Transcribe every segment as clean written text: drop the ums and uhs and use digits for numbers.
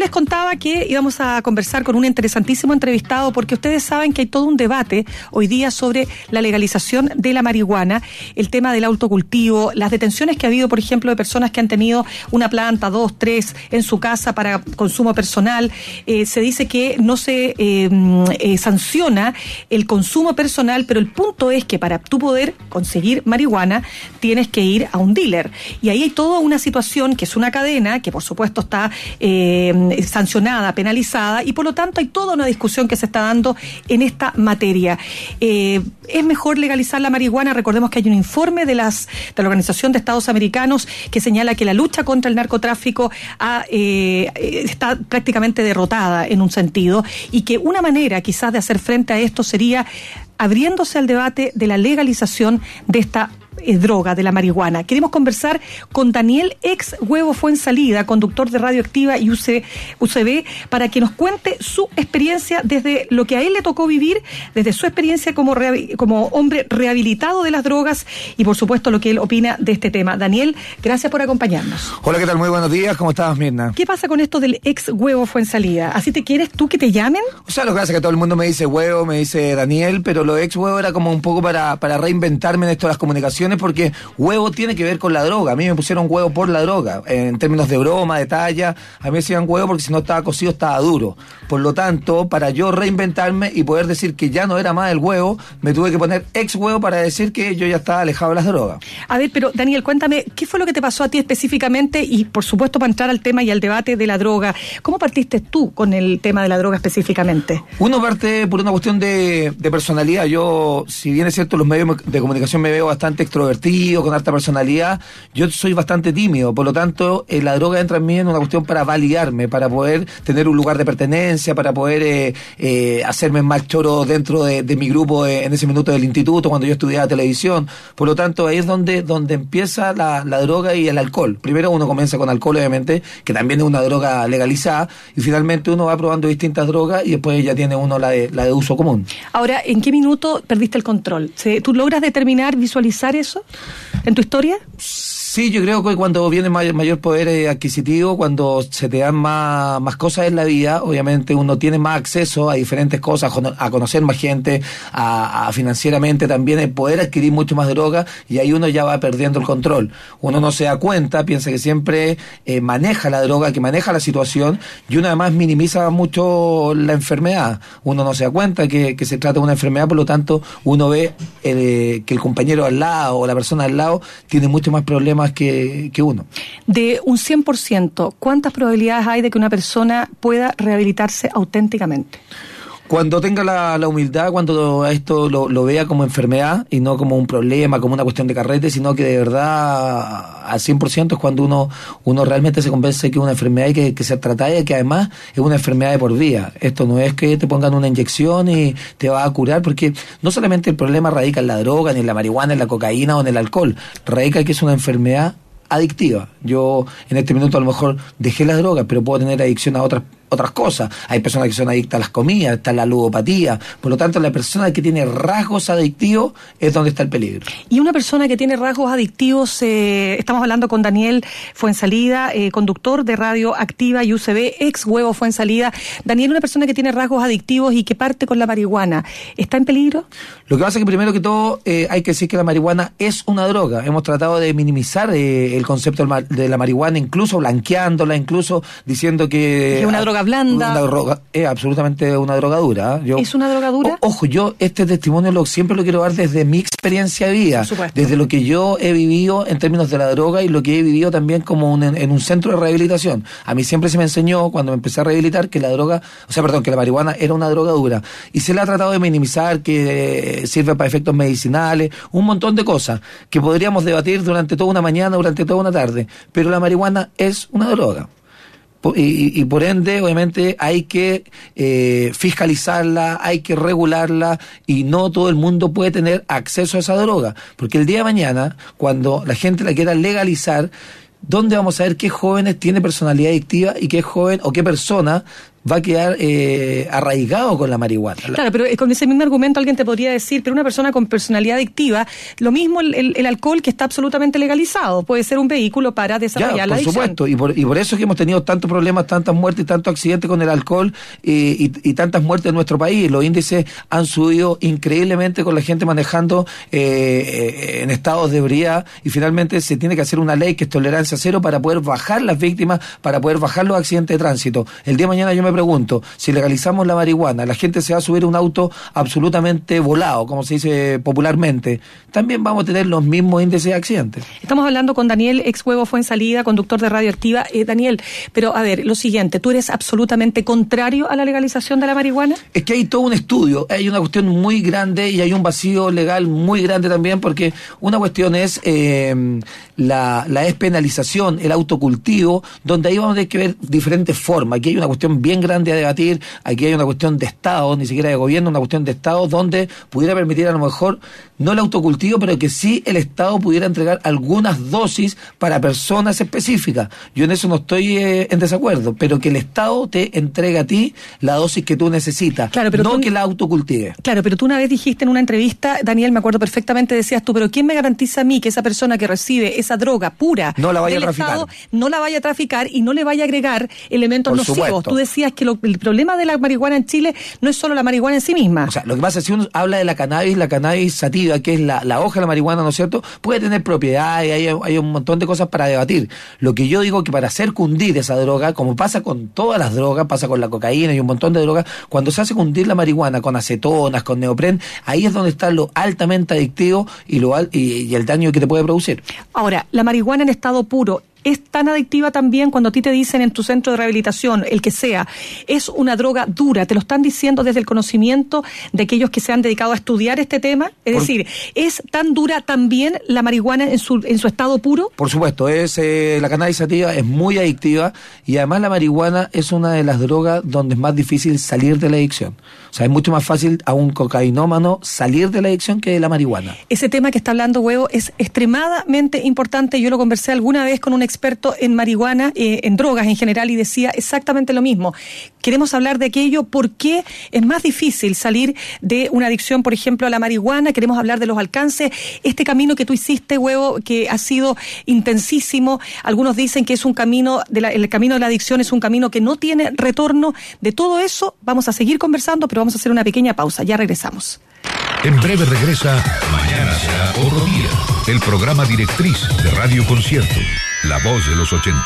les contaba que íbamos a conversar con un interesantísimo entrevistado, porque ustedes saben que hay todo un debate hoy día sobre la legalización de la marihuana, el tema del autocultivo, las detenciones que ha habido, por ejemplo, de personas que han tenido una planta, 2, 3 en su casa para consumo personal. Se dice que no se sanciona el consumo personal, pero el punto es que para tú poder conseguir marihuana tienes que ir a un dealer. Y ahí hay toda una situación que es una cadena que por supuesto está sancionada, penalizada, y por lo tanto hay toda una discusión que se está dando en esta materia. ¿Es mejor legalizar la marihuana? Recordemos que hay un informe de la Organización de Estados Americanos que señala que la lucha contra el narcotráfico está prácticamente derrotada en un sentido, y que una manera quizás de hacer frente a esto sería abriéndose al debate de la legalización de esta droga, de la marihuana. Queremos conversar con Daniel ex Huevo Fuensalida, conductor de Radioactiva y UCB, para que nos cuente su experiencia desde lo que a él le tocó vivir, desde su experiencia como hombre rehabilitado de las drogas, y por supuesto lo que él opina de este tema. Daniel, gracias por acompañarnos. Hola, ¿qué tal? Muy buenos días, ¿cómo estás, Mirna? ¿Qué pasa con esto del ex Huevo Fuensalida? ¿Así te quieres tú que te llamen? O sea, lo que pasa es que todo el mundo me dice Huevo, me dice Daniel, pero lo ex Huevo era como un poco para reinventarme en esto de las comunicaciones, porque huevo tiene que ver con la droga. A mí me pusieron huevo por la droga, en términos de broma, de talla. A mí me decían huevo porque si no estaba cocido estaba duro. Por lo tanto, para yo reinventarme y poder decir que ya no era más el huevo, me tuve que poner ex huevo para decir que yo ya estaba alejado de las drogas. A ver, pero Daniel, cuéntame, ¿qué fue lo que te pasó a ti específicamente? Y por supuesto, para entrar al tema y al debate de la droga, ¿cómo partiste tú con el tema de la droga específicamente? Uno parte por una cuestión de personalidad. Yo, si bien es cierto, los medios de comunicación me veo bastante extrovertido, con alta personalidad, yo soy bastante tímido. Por lo tanto, la droga entra en mí en una cuestión para validarme, para poder tener un lugar de pertenencia, para poder hacerme más choro dentro de mi grupo en ese minuto del instituto, cuando yo estudiaba televisión. Por lo tanto, ahí es donde empieza la droga y el alcohol. Primero uno comienza con alcohol, obviamente, que también es una droga legalizada, y finalmente uno va probando distintas drogas y después ya tiene uno la de uso común. Ahora, ¿en qué minuto perdiste el control? ¿Tú logras determinar, visualizar eso en tu historia? Sí, yo creo que cuando viene mayor poder adquisitivo, cuando se te dan más cosas en la vida, obviamente uno tiene más acceso a diferentes cosas, a conocer más gente, a financieramente también, el poder adquirir mucho más droga, y ahí uno ya va perdiendo el control. Uno no se da cuenta, piensa que siempre maneja la droga, que maneja la situación, y uno además minimiza mucho la enfermedad. Uno no se da cuenta que se trata de una enfermedad, por lo tanto uno ve que el compañero al lado o la persona al lado tiene mucho más problemas que uno. De un 100%, ¿cuántas probabilidades hay de que una persona pueda rehabilitarse auténticamente? Cuando tenga la humildad, cuando a esto lo vea como enfermedad y no como un problema, como una cuestión de carrete, sino que de verdad al 100% es cuando uno realmente se convence que es una enfermedad y que se trata y que además es una enfermedad de por vida. Esto no es que te pongan una inyección y te va a curar, porque no solamente el problema radica en la droga, ni en la marihuana, en la cocaína o en el alcohol, radica que es una enfermedad adictiva. Yo en este minuto a lo mejor dejé las drogas, pero puedo tener adicción a otras cosas. Hay personas que son adictas a las comidas, está la ludopatía. Por lo tanto, la persona que tiene rasgos adictivos es donde está el peligro. Y una persona que tiene rasgos adictivos, estamos hablando con Daniel Fuensalida, conductor de Radioactiva y UCB, ex Huevo Fuensalida. Daniel, una persona que tiene rasgos adictivos y que parte con la marihuana, ¿está en peligro? Lo que pasa es que primero que todo hay que decir que la marihuana es una droga. Hemos tratado de minimizar el concepto de la marihuana, incluso blanqueándola, incluso diciendo que es una droga blanda. Es absolutamente una drogadura. ¿Es una drogadura? Ojo, yo este testimonio siempre lo quiero dar desde mi experiencia de vida, desde lo que yo he vivido en términos de la droga y lo que he vivido también como en un centro de rehabilitación. A mí siempre se me enseñó, cuando me empecé a rehabilitar, que la marihuana era una drogadura. Y se la ha tratado de minimizar, que sirve para efectos medicinales, un montón de cosas que podríamos debatir durante toda una mañana, durante toda una tarde. Pero la marihuana es una droga. Y por ende, obviamente, hay que fiscalizarla, hay que regularla, y no todo el mundo puede tener acceso a esa droga. Porque el día de mañana, cuando la gente la quiera legalizar, ¿dónde vamos a ver qué jóvenes tiene personalidad adictiva y qué joven o qué persona va a quedar arraigado con la marihuana. Claro, pero con ese mismo argumento alguien te podría decir, pero una persona con personalidad adictiva, lo mismo el alcohol que está absolutamente legalizado, puede ser un vehículo para desarrollar la adicción. Por supuesto, y por eso es que hemos tenido tantos problemas, tantas muertes y tantos accidentes con el alcohol y tantas muertes en nuestro país. Los índices han subido increíblemente con la gente manejando en estados de ebriedad, y finalmente se tiene que hacer una ley que es tolerancia cero para poder bajar las víctimas, para poder bajar los accidentes de tránsito. El día de mañana yo me pregunto, si legalizamos la marihuana, la gente se va a subir a un auto absolutamente volado, como se dice popularmente, también vamos a tener los mismos índices de accidentes. Estamos hablando con Daniel ex Huevo Fuensalida, conductor de Radioactiva. Daniel, pero a ver, lo siguiente, ¿tú eres absolutamente contrario a la legalización de la marihuana? Es que hay todo un estudio, hay una cuestión muy grande y hay un vacío legal muy grande también, porque una cuestión es la despenalización, el autocultivo, donde ahí vamos a tener que ver diferentes formas. Aquí hay una cuestión bien grande a debatir, aquí hay una cuestión de Estado, ni siquiera de gobierno, una cuestión de Estado donde pudiera permitir a lo mejor no el autocultivo, pero que sí el Estado pudiera entregar algunas dosis para personas específicas. Yo en eso no estoy en desacuerdo, pero que el Estado te entregue a ti la dosis que tú necesitas, claro, pero no que la autocultive. Claro, pero tú una vez dijiste en una entrevista, Daniel, me acuerdo perfectamente, decías tú, pero ¿quién me garantiza a mí que esa persona que recibe esa droga pura no la vaya a traficar? Estado, no la vaya a traficar y no le vaya a agregar elementos nocivos? Tú decías que el problema de la marihuana en Chile no es solo la marihuana en sí misma. O sea, lo que pasa es que si uno habla de la cannabis sativa, que es la hoja de la marihuana, ¿no es cierto?, puede tener propiedades, hay un montón de cosas para debatir. Lo que yo digo que para hacer cundir esa droga, como pasa con todas las drogas, pasa con la cocaína y un montón de drogas, cuando se hace cundir la marihuana con acetonas, con neopren, ahí es donde está lo altamente adictivo y el daño que te puede producir. Ahora, la marihuana en estado puro es tan adictiva también cuando a ti te dicen en tu centro de rehabilitación, el que sea, es una droga dura, te lo están diciendo desde el conocimiento de aquellos que se han dedicado a estudiar este tema, es decir, ¿es tan dura también la marihuana en su estado puro? Por supuesto, la cannabis sativa es muy adictiva y además la marihuana es una de las drogas donde es más difícil salir de la adicción. O sea, es mucho más fácil a un cocainómano salir de la adicción que de la marihuana. Ese tema que está hablando Huevo es extremadamente importante. Yo lo conversé alguna vez con un experto en marihuana, en drogas en general, y decía exactamente lo mismo. Queremos hablar de aquello, por qué es más difícil salir de una adicción, por ejemplo, a la marihuana. Queremos hablar de los alcances. Este camino que tú hiciste, Huevo, que ha sido intensísimo. Algunos dicen que es un camino, el camino de la adicción es un camino que no tiene retorno. De todo eso vamos a seguir conversando, pero vamos a hacer una pequeña pausa. Ya regresamos. En breve regresa Mañana será otro día, el programa directriz de Radio Concierto, la voz de los 80.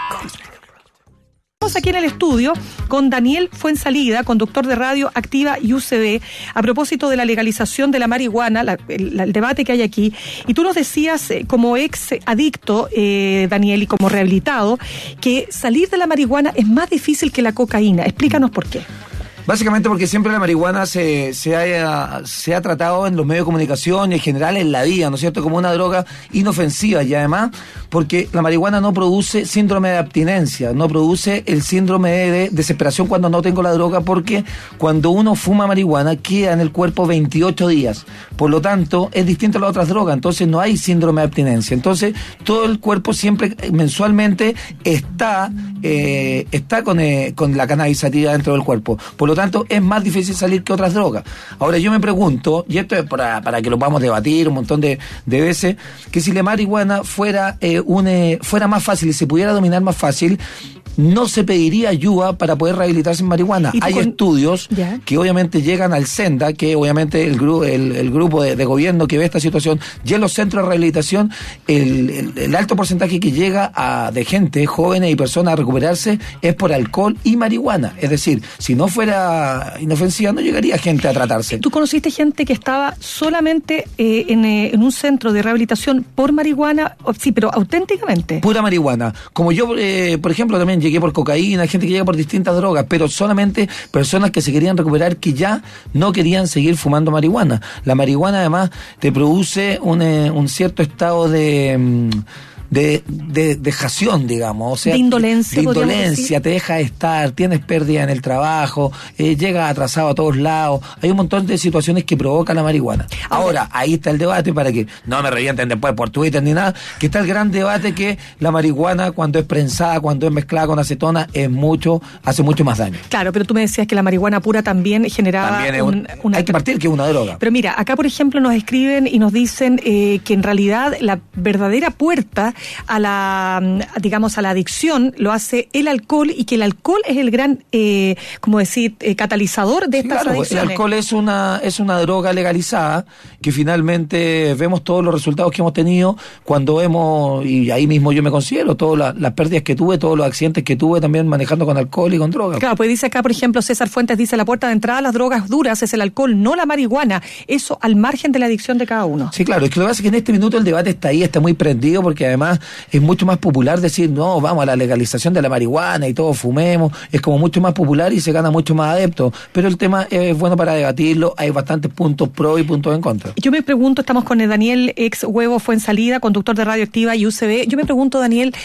Estamos aquí en el estudio con Daniel Fuensalida, conductor de Radioactiva y UCB, a propósito de la legalización de la marihuana, el debate que hay aquí. Y tú nos decías, como ex adicto, Daniel, y como rehabilitado, que salir de la marihuana es más difícil que la cocaína. Explícanos por qué. Básicamente porque siempre la marihuana se ha tratado en los medios de comunicación y en general en la vida, ¿no es cierto?, como una droga inofensiva, y además porque la marihuana no produce síndrome de abstinencia, no produce el síndrome de desesperación cuando no tengo la droga, porque cuando uno fuma marihuana queda en el cuerpo 28 días, por lo tanto es distinto a las otras drogas, entonces no hay síndrome de abstinencia, entonces todo el cuerpo siempre mensualmente está con la cannabis sativa dentro del cuerpo, por lo tanto es más difícil salir que otras drogas. Ahora yo me pregunto, y esto es para que lo podamos debatir un montón de veces, que si la marihuana fuera más fácil y se pudiera dominar más fácil, no se pediría ayuda para poder rehabilitarse en marihuana. Hay estudios que obviamente llegan al SENDA, que obviamente el grupo de gobierno que ve esta situación, y en los centros de rehabilitación, el alto porcentaje que llega de gente, jóvenes y personas a recuperarse es por alcohol y marihuana. Es decir, si no fuera inofensiva, no llegaría gente a tratarse. ¿Tú conociste gente que estaba solamente en un centro de rehabilitación por marihuana? Sí, pero auténticamente. Pura marihuana. Como yo, por ejemplo, también llegué por cocaína, gente que llega por distintas drogas, pero solamente personas que se querían recuperar, que ya no querían seguir fumando marihuana. La marihuana además te produce un cierto estado de dejación, digamos, o sea, de indolencia, te deja estar, tienes pérdida en el trabajo, llegas atrasado a todos lados, hay un montón de situaciones que provoca la marihuana. Ahora, ahí está el debate, para que no me revienten después por Twitter ni nada, que está el gran debate que la marihuana, cuando es prensada, cuando es mezclada con acetona, hace mucho más daño. Claro, pero tú me decías que la marihuana pura también generaba hay que partir que es una droga. Pero mira, acá por ejemplo nos escriben y nos dicen que en realidad la verdadera puerta a la adicción lo hace el alcohol, y que el alcohol es el gran, catalizador de estas adicciones. El alcohol es una droga legalizada, que finalmente vemos todos los resultados que hemos tenido cuando y ahí mismo yo me considero, todas las pérdidas que tuve, todos los accidentes que tuve también manejando con alcohol y con drogas. Claro, pues dice acá, por ejemplo, César Fuentes dice: la puerta de entrada a las drogas duras es el alcohol, no la marihuana. Eso al margen de la adicción de cada uno. Sí, claro, es que lo que pasa es que en este minuto el debate está ahí, está muy prendido, porque además es mucho más popular decir, no, vamos a la legalización de la marihuana y todos fumemos, es como mucho más popular y se gana mucho más adeptos, pero el tema es bueno para debatirlo, hay bastantes puntos pro y puntos en contra. Yo me pregunto, estamos con Daniel, ex Huevo Fuensalida, conductor de Radioactiva y UCB, yo me pregunto, Daniel,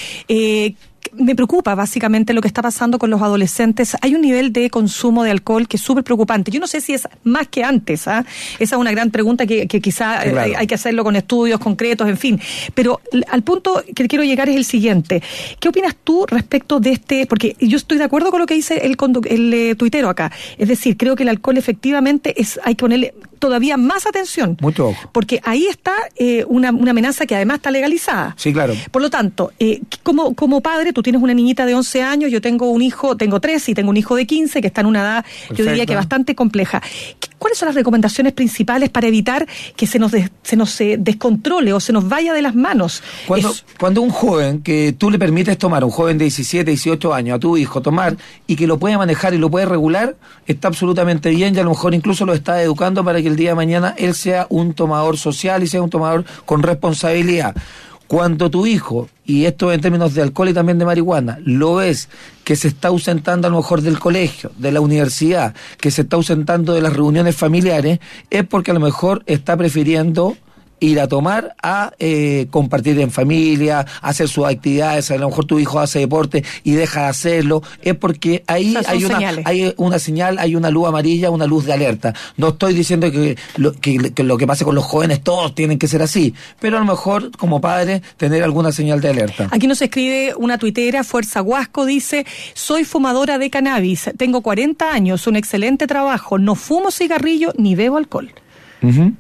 me preocupa básicamente lo que está pasando con los adolescentes. Hay un nivel de consumo de alcohol que es súper preocupante. Yo no sé si es más que antes, Esa es una gran pregunta que quizá claro, hay que hacerlo con estudios concretos, en fin. Pero al punto que quiero llegar es el siguiente. ¿Qué opinas tú respecto de porque yo estoy de acuerdo con lo que dice el tuitero acá. Es decir, creo que el alcohol efectivamente hay que ponerle todavía más atención. Mucho ojo. Porque ahí está una amenaza que además está legalizada. Sí, claro. Por lo tanto, como padre, tú tienes una niñita de 11 años, yo tengo tengo 3 y tengo un hijo de 15 que está en una edad, perfecto, yo diría que bastante compleja. ¿Cuáles son las recomendaciones principales para evitar que se nos descontrole o se nos vaya de las manos? Cuando un joven que tú le permites tomar, un joven de 17, 18 años, a tu hijo tomar, y que lo puede manejar y lo puede regular, está absolutamente bien, y a lo mejor incluso lo está educando para que el día de mañana él sea un tomador social y sea un tomador con responsabilidad. Cuando tu hijo, y esto en términos de alcohol y también de marihuana, lo ves que se está ausentando a lo mejor del colegio, de la universidad, que se está ausentando de las reuniones familiares, es porque a lo mejor está prefiriendo ir a tomar, a compartir en familia, hacer sus actividades. A lo mejor tu hijo hace deporte y deja de hacerlo, es porque ahí hay una señal, hay una luz amarilla, una luz de alerta. No estoy diciendo que lo que pase con los jóvenes todos tienen que ser así, pero a lo mejor como padre tener alguna señal de alerta. Aquí nos escribe una tuitera, Fuerza Huasco, dice: soy fumadora de cannabis, tengo 40 años, un excelente trabajo, no fumo cigarrillo ni bebo alcohol. Uh-huh.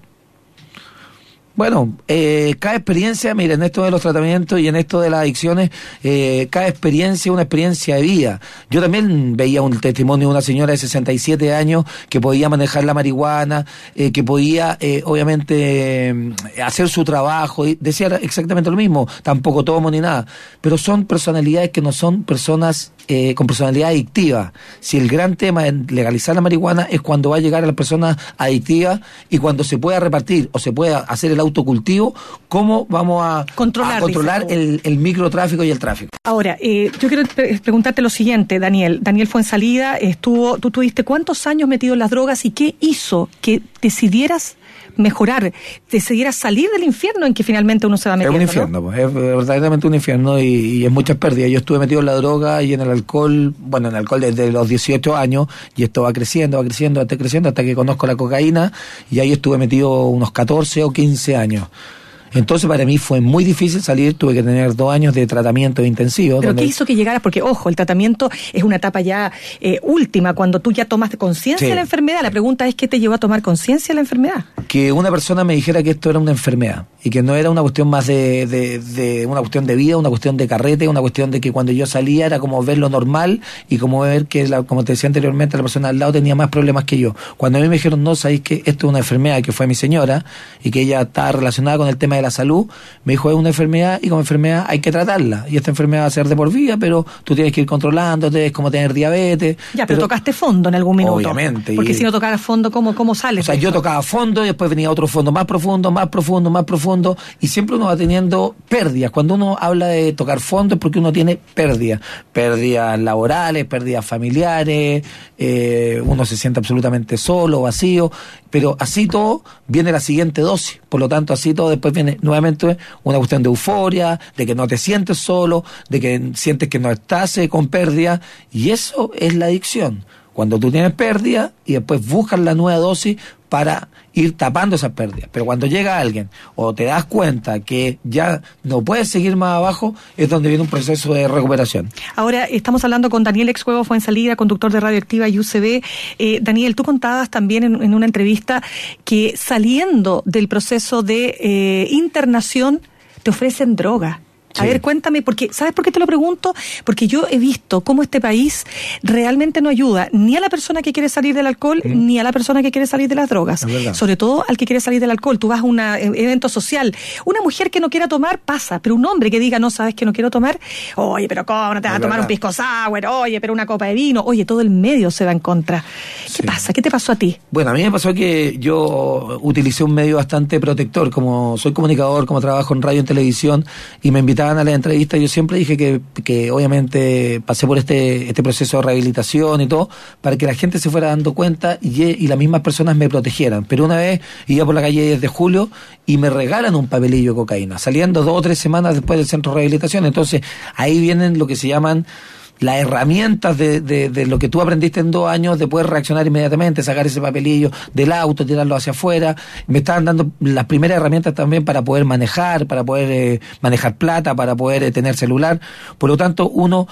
Bueno, cada experiencia, mira, en esto de los tratamientos y en esto de las adicciones, cada experiencia es una experiencia de vida. Yo también veía un testimonio de una señora de 67 años que podía manejar la marihuana, que podía, obviamente, hacer su trabajo, y decía exactamente lo mismo, tampoco tomo ni nada, pero son personalidades que no son personas con personalidad adictiva. Si el gran tema en legalizar la marihuana es cuando va a llegar a las personas adictivas y cuando se pueda repartir o se pueda hacer el autocultivo, ¿cómo vamos a controlar el microtráfico y el tráfico? Ahora, yo quiero preguntarte lo siguiente, Daniel Fuensalida, tú tuviste ¿cuántos años metido en las drogas y qué hizo que decidieras mejorar, decidieras salir del infierno en que finalmente uno se va metiendo? Es un infierno, ¿no? Es verdaderamente un infierno y es muchas pérdidas. Yo estuve metido en la droga y en el alcohol, desde los 18 años, y esto va creciendo hasta que conozco la cocaína, y ahí estuve metido unos 14 o 15 años. Entonces para mí fue muy difícil salir, tuve que tener 2 años de tratamiento intensivo. ¿Pero qué hizo que llegaras? Porque, ojo, el tratamiento es una etapa ya última, cuando tú ya tomas conciencia de la enfermedad. La pregunta es, ¿qué te llevó a tomar conciencia de la enfermedad? Que una persona me dijera que esto era una enfermedad y que no era una cuestión más de una cuestión de vida, una cuestión de carrete, una cuestión de que cuando yo salía era como ver lo normal y como ver que, como te decía anteriormente, la persona al lado tenía más problemas que yo. Cuando a mí me dijeron, no, sabéis que esto es una enfermedad, que fue mi señora y que ella está relacionada con el tema de la salud, me dijo, es una enfermedad y como enfermedad hay que tratarla, y esta enfermedad va a ser de por vida, pero tú tienes que ir controlándote, es como tener diabetes. Ya, pero tocaste fondo en algún minuto. Obviamente. Porque si no tocas fondo, ¿cómo sales? O sea, yo tocaba fondo y después venía otro fondo más profundo, y siempre uno va teniendo pérdidas. Cuando uno habla de tocar fondo es porque uno tiene pérdidas laborales, pérdidas familiares, uno se siente absolutamente solo, vacío, pero así todo viene la siguiente dosis, por lo tanto así todo después viene viene nuevamente una cuestión de euforia, de que no te sientes solo, de que sientes que no estás con pérdida, y eso es la adicción. Cuando tú tienes pérdida y después buscas la nueva dosis para ir tapando esas pérdidas. Pero cuando llega alguien o te das cuenta que ya no puedes seguir más abajo, es donde viene un proceso de recuperación. Ahora estamos hablando con Daniel Exhuevo Fuenzalida, conductor de Radioactiva y UCB. Daniel, tú contabas también en una entrevista que saliendo del proceso de internación te ofrecen droga. A ver, cuéntame, porque ¿sabes por qué te lo pregunto? Porque yo he visto cómo este país realmente no ayuda ni a la persona que quiere salir del alcohol, ni a la persona que quiere salir de las drogas. Sobre todo al que quiere salir del alcohol. Tú vas a un evento social, una mujer que no quiera tomar pasa, pero un hombre que diga, no, sabes que no quiero tomar, oye, pero ¿cómo no te vas a tomar un pisco sour? Oye, pero una copa de vino. Oye, todo el medio se va en contra. ¿Qué pasa? ¿Qué te pasó a ti? Bueno, a mí me pasó que yo utilicé un medio bastante protector, como soy comunicador, como trabajo en radio y en televisión, y me invitaban a la entrevista. Yo siempre dije que obviamente pasé por este proceso de rehabilitación y todo, para que la gente se fuera dando cuenta y las mismas personas me protegieran. Pero una vez iba por la calle 10 de julio y me regalan un papelillo de cocaína, saliendo 2 o 3 semanas después del centro de rehabilitación. Entonces ahí vienen lo que se llaman las herramientas de lo que tú aprendiste en 2 años, de poder reaccionar inmediatamente, sacar ese papelillo del auto, tirarlo hacia afuera. Me estaban dando las primeras herramientas también para poder manejar plata, para poder tener celular. Por lo tanto, uno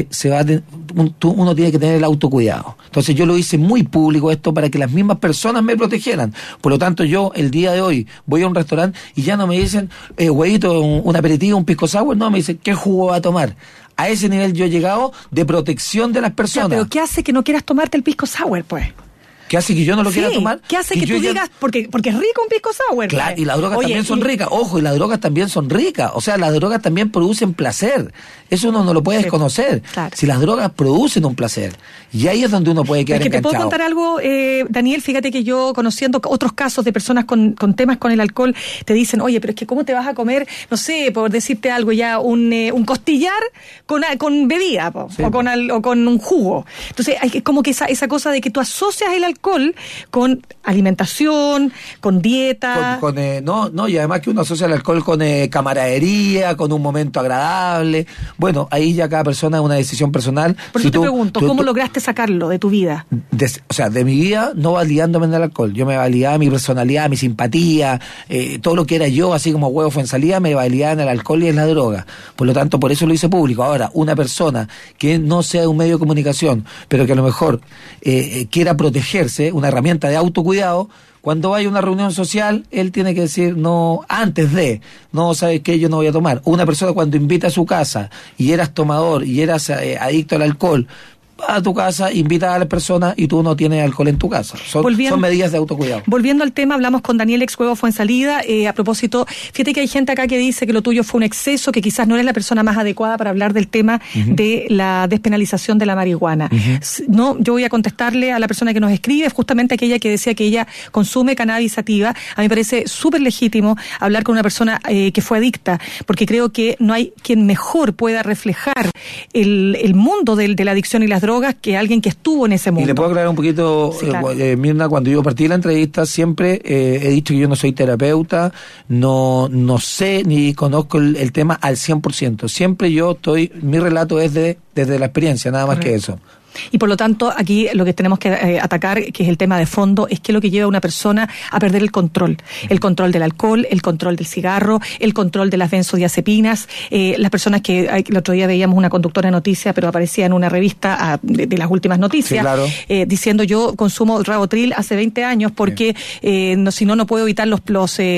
uno tiene que tener el autocuidado. Entonces yo lo hice muy público esto para que las mismas personas me protegieran. Por lo tanto, yo el día de hoy voy a un restaurante y ya no me dicen, güeyito, un aperitivo, un pisco sour, no, me dicen, ¿qué jugo va a tomar? A ese nivel yo he llegado de protección de las personas. Ya, pero ¿qué hace que no quieras tomarte el pisco sour, pues? ¿Qué hace que yo no lo quiera tomar? ¿Qué hace que tú digas, porque es rico un pisco sour? Claro, y las drogas también son ricas. Ojo, y las drogas también son ricas. O sea, las drogas también producen placer. Eso uno no lo puede desconocer. Claro. Si las drogas producen un placer. Y ahí es donde uno puede quedar enganchado. ¿Te puedo contar algo, Daniel? Fíjate que yo, conociendo otros casos de personas con temas con el alcohol, te dicen, oye, pero es que ¿cómo te vas a comer, no sé, por decirte algo ya, un costillar con bebida, sí, o con un jugo? Entonces, hay como que esa cosa de que tú asocias el alcohol con alimentación, con dieta. Y además que uno asocia el alcohol con camaradería, con un momento agradable. Bueno, ahí ya cada persona es una decisión personal. Por eso te pregunto, ¿cómo lograste sacarlo de tu vida? De mi vida no validándome en el alcohol. Yo me validaba mi personalidad, mi simpatía, todo lo que era yo, así como Huevo Fuenzalida, me validaba en el alcohol y en la droga. Por lo tanto, por eso lo hice público. Ahora, una persona que no sea de un medio de comunicación, pero que a lo mejor quiera protegerse, una herramienta de autocuidado, cuando vaya a una reunión social, él tiene que decir, no, ¿sabes qué? Yo no voy a tomar. Una persona cuando invita a su casa y eras tomador y eras adicto al alcohol, va a tu casa, invita a las personas y tú no tienes alcohol en tu casa. Son medidas de autocuidado. Volviendo al tema, hablamos con Daniel Exhuevo Fuenzalida. A propósito, fíjate que hay gente acá que dice que lo tuyo fue un exceso, que quizás no eres la persona más adecuada para hablar del tema de la despenalización de la marihuana. No, yo voy a contestarle a la persona que nos escribe, justamente aquella que decía que ella consume cannabis sativa. A mí me parece súper legítimo hablar con una persona que fue adicta, porque creo que no hay quien mejor pueda reflejar el mundo de la adicción y las drogas que alguien que estuvo en ese mundo. Y le puedo aclarar un poquito, sí, claro. Mirna, cuando yo partí la entrevista siempre he dicho que yo no soy terapeuta, no sé ni conozco el tema al 100%. Siempre mi relato es desde la experiencia, nada más que eso. Y por lo tanto, aquí lo que tenemos que atacar, que es el tema de fondo, es que lo que lleva a una persona a perder el control del alcohol, el control del cigarro, el control de las benzodiazepinas. Las personas que el otro día veíamos una conductora de noticias, pero aparecía en una revista de las últimas noticias, sí, claro, diciendo yo consumo Rabotril hace 20 años porque si no puedo evitar los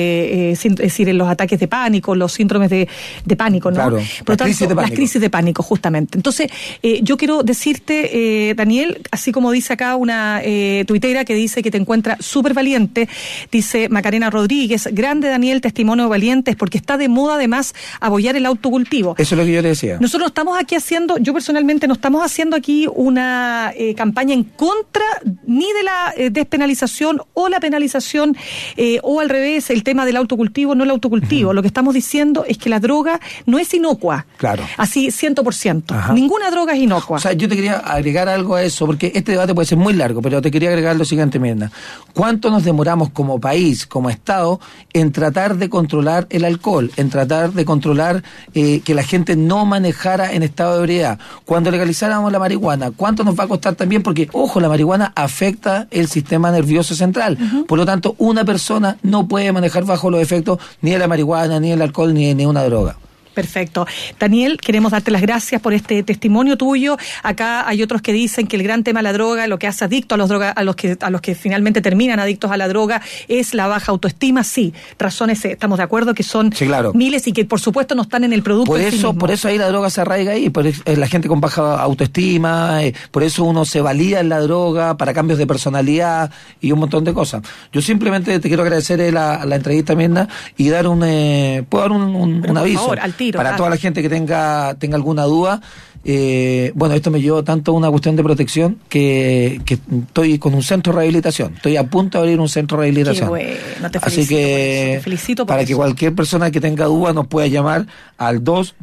ataques de pánico, los síndromes de pánico, ¿no? Claro, por lo tanto, las crisis de pánico, justamente. Entonces, yo quiero decirte, Daniel, así como dice acá una tuitera que dice que te encuentra súper valiente, dice Macarena Rodríguez, grande Daniel, testimonio valiente, es porque está de moda además apoyar el autocultivo. Eso es lo que yo te decía. Nosotros estamos aquí yo personalmente no estamos haciendo aquí una campaña en contra ni de la despenalización o la penalización o al revés, el tema del autocultivo, no el autocultivo. Lo que estamos diciendo es que la droga no es inocua. Claro. Así 100%. Ninguna droga es inocua. O sea, yo te quería agregar agregar algo a eso, porque este debate puede ser muy largo, pero te quería agregar lo siguiente, Mirna. ¿Cuánto nos demoramos como país, como Estado, en tratar de controlar el alcohol, en tratar de controlar que la gente no manejara en estado de ebriedad? Cuando legalizáramos la marihuana, ¿cuánto nos va a costar también? Porque, ojo, la marihuana afecta el sistema nervioso central. Por lo tanto, una persona no puede manejar bajo los efectos ni de la marihuana, ni del alcohol, ni de una droga. Perfecto. Daniel, queremos darte las gracias por este testimonio tuyo. Acá hay otros que dicen que el gran tema de la droga, lo que hace adicto a los que finalmente terminan adictos a la droga, es la baja autoestima. Sí, razones, estamos de acuerdo que son miles y que por supuesto no están en el producto. Por eso ahí la droga se arraiga ahí, por eso, la gente con baja autoestima, por eso uno se valida en la droga para cambios de personalidad y un montón de cosas. Yo simplemente te quiero agradecer la entrevista, Mirna, y dar puedo dar un aviso. Por favor, al tiro. Para toda la gente que tenga alguna duda, bueno, esto me llevó tanto a una cuestión de protección que estoy con un centro de rehabilitación. Estoy a punto de abrir un centro de rehabilitación. Qué bueno, te felicito. Así que te felicito por para eso. que cualquier persona que tenga duda nos pueda llamar al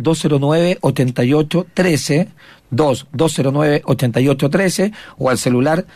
209-8813, 209-8813 o al celular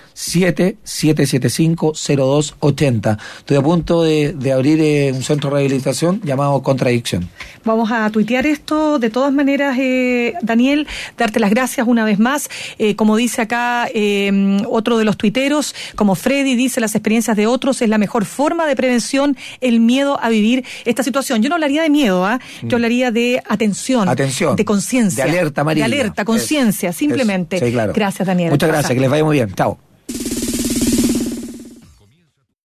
7775-0280. Estoy a punto de abrir un centro de rehabilitación llamado Contradicción. Vamos a tuitear esto de todas maneras, Daniel, darte las gracias una vez más. Como dice acá otro de los tuiteros, como Freddy dice, las experiencias de otros es la mejor forma de prevención, el miedo a vivir esta situación. Yo no hablaría de miedo, yo hablaría de atención, de conciencia. De alerta amarilla. De alerta, conciencia, simplemente. Sí, claro. Gracias, Daniel. Muchas gracias, que les vaya muy bien. Chao.